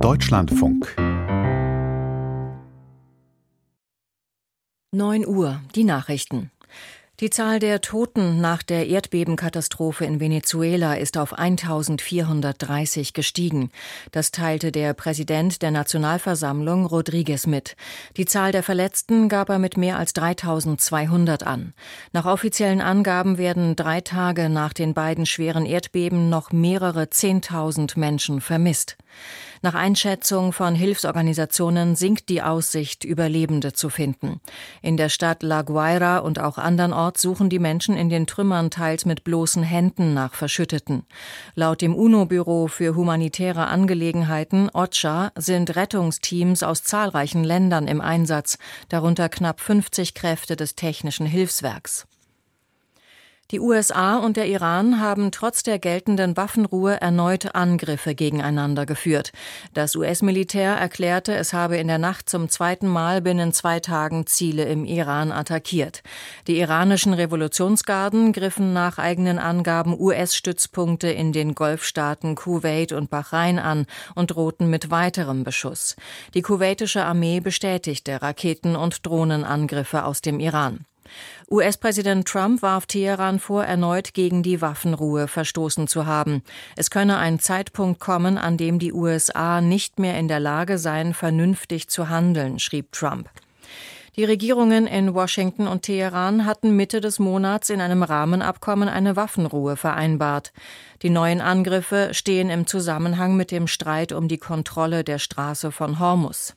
Deutschlandfunk 9 Uhr, die Nachrichten. Die Zahl der Toten nach der Erdbebenkatastrophe in Venezuela ist auf 1430 gestiegen. Das teilte der Präsident der Nationalversammlung Rodríguez mit. Die Zahl der Verletzten gab er mit mehr als 3200 an. Nach offiziellen Angaben werden 3 Tage nach den beiden schweren Erdbeben noch mehrere 10.000 Menschen vermisst. Nach Einschätzung von Hilfsorganisationen sinkt die Aussicht, Überlebende zu finden. In der Stadt La Guaira und auch andernorts suchen die Menschen in den Trümmern teils mit bloßen Händen nach Verschütteten. Laut dem UNO-Büro für humanitäre Angelegenheiten, OCHA, sind Rettungsteams aus zahlreichen Ländern im Einsatz, darunter knapp 50 Kräfte des Technischen Hilfswerks. Die USA und der Iran haben trotz der geltenden Waffenruhe erneut Angriffe gegeneinander geführt. Das US-Militär erklärte, es habe in der Nacht zum 2. Mal binnen 2 Tagen Ziele im Iran attackiert. Die iranischen Revolutionsgarden griffen nach eigenen Angaben US-Stützpunkte in den Golfstaaten Kuwait und Bahrain an und drohten mit weiterem Beschuss. Die kuwaitische Armee bestätigte Raketen- und Drohnenangriffe aus dem Iran. US-Präsident Trump warf Teheran vor, erneut gegen die Waffenruhe verstoßen zu haben. Es könne ein Zeitpunkt kommen, an dem die USA nicht mehr in der Lage seien, vernünftig zu handeln, schrieb Trump. Die Regierungen in Washington und Teheran hatten Mitte des Monats in einem Rahmenabkommen eine Waffenruhe vereinbart. Die neuen Angriffe stehen im Zusammenhang mit dem Streit um die Kontrolle der Straße von Hormuz.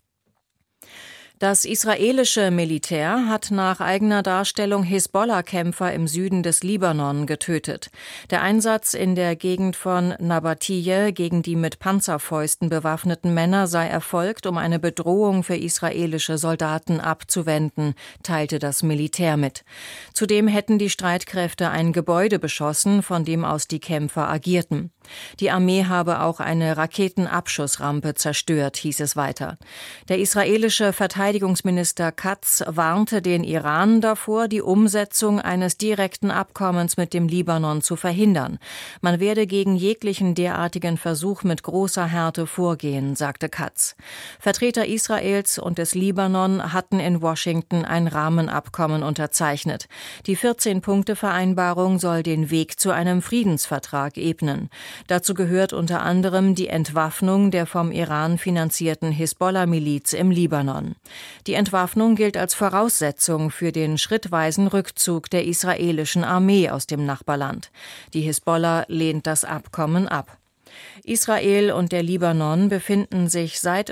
Das israelische Militär hat nach eigener Darstellung Hisbollah-Kämpfer im Süden des Libanon getötet. Der Einsatz in der Gegend von Nabatiyeh gegen die mit Panzerfäusten bewaffneten Männer sei erfolgt, um eine Bedrohung für israelische Soldaten abzuwenden, teilte das Militär mit. Zudem hätten die Streitkräfte ein Gebäude beschossen, von dem aus die Kämpfer agierten. Die Armee habe auch eine Raketenabschussrampe zerstört, hieß es weiter. Der israelische Verteidigungsminister Katz warnte den Iran davor, die Umsetzung eines direkten Abkommens mit dem Libanon zu verhindern. Man werde gegen jeglichen derartigen Versuch mit großer Härte vorgehen, sagte Katz. Vertreter Israels und des Libanon hatten in Washington ein Rahmenabkommen unterzeichnet. Die 14-Punkte-Vereinbarung soll den Weg zu einem Friedensvertrag ebnen. Dazu gehört unter anderem die Entwaffnung der vom Iran finanzierten Hisbollah-Miliz im Libanon. Die Entwaffnung gilt als Voraussetzung für den schrittweisen Rückzug der israelischen Armee aus dem Nachbarland. Die Hisbollah lehnt das Abkommen ab. Israel und der Libanon befinden sich seit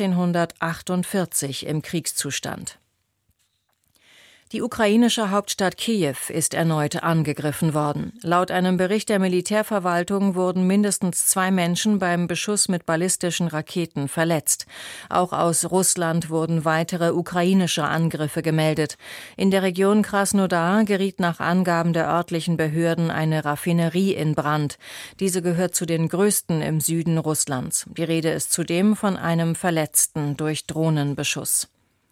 1948 im Kriegszustand. Die ukrainische Hauptstadt Kiew ist erneut angegriffen worden. Laut einem Bericht der Militärverwaltung wurden mindestens 2 Menschen beim Beschuss mit ballistischen Raketen verletzt. Auch aus Russland wurden weitere ukrainische Angriffe gemeldet. In der Region Krasnodar geriet nach Angaben der örtlichen Behörden eine Raffinerie in Brand. Diese gehört zu den größten im Süden Russlands. Die Rede ist zudem von einem Verletzten durch Drohnenbeschuss.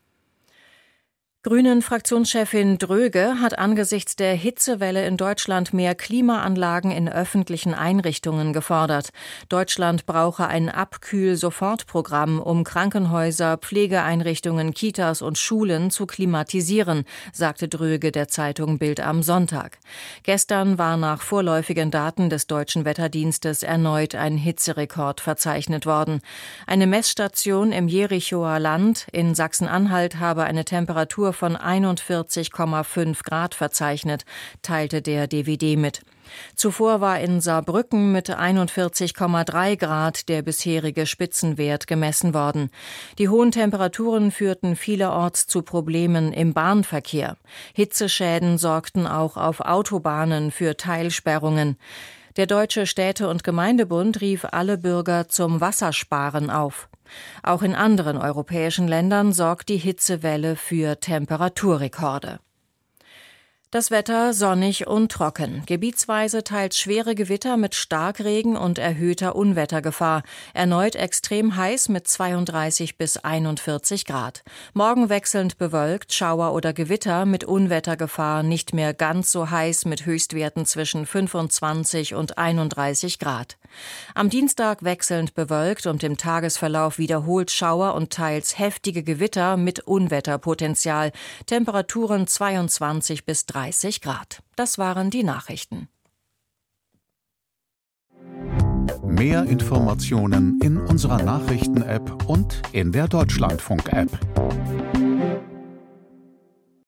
Grünen-Fraktionschefin Dröge hat angesichts der Hitzewelle in Deutschland mehr Klimaanlagen in öffentlichen Einrichtungen gefordert. Deutschland brauche ein Abkühl-Sofortprogramm, um Krankenhäuser, Pflegeeinrichtungen, Kitas und Schulen zu klimatisieren, sagte Dröge der Zeitung Bild am Sonntag. Gestern war nach vorläufigen Daten des Deutschen Wetterdienstes erneut ein Hitzerekord verzeichnet worden. Eine Messstation im Jerichoer Land in Sachsen-Anhalt habe eine Temperatur von 41,5 Grad verzeichnet, teilte der DWD mit. Zuvor war in Saarbrücken mit 41,3 Grad der bisherige Spitzenwert gemessen worden. Die hohen Temperaturen führten vielerorts zu Problemen im Bahnverkehr. Hitzeschäden sorgten auch auf Autobahnen für Teilsperrungen. Der Deutsche Städte- und Gemeindebund rief alle Bürger zum Wassersparen auf. Auch in anderen europäischen Ländern sorgt die Hitzewelle für Temperaturrekorde. Das Wetter sonnig und trocken. Gebietsweise teils schwere Gewitter mit Starkregen und erhöhter Unwettergefahr. Erneut extrem heiß mit 32 bis 41 Grad. Morgen wechselnd bewölkt, Schauer oder Gewitter mit Unwettergefahr, nicht mehr ganz so heiß mit Höchstwerten zwischen 25 und 31 Grad. Am Dienstag wechselnd bewölkt und im Tagesverlauf wiederholt Schauer und teils heftige Gewitter mit Unwetterpotenzial. Temperaturen 22 bis 30 Grad. Das waren die Nachrichten. Mehr Informationen in unserer Nachrichten-App und in der Deutschlandfunk-App.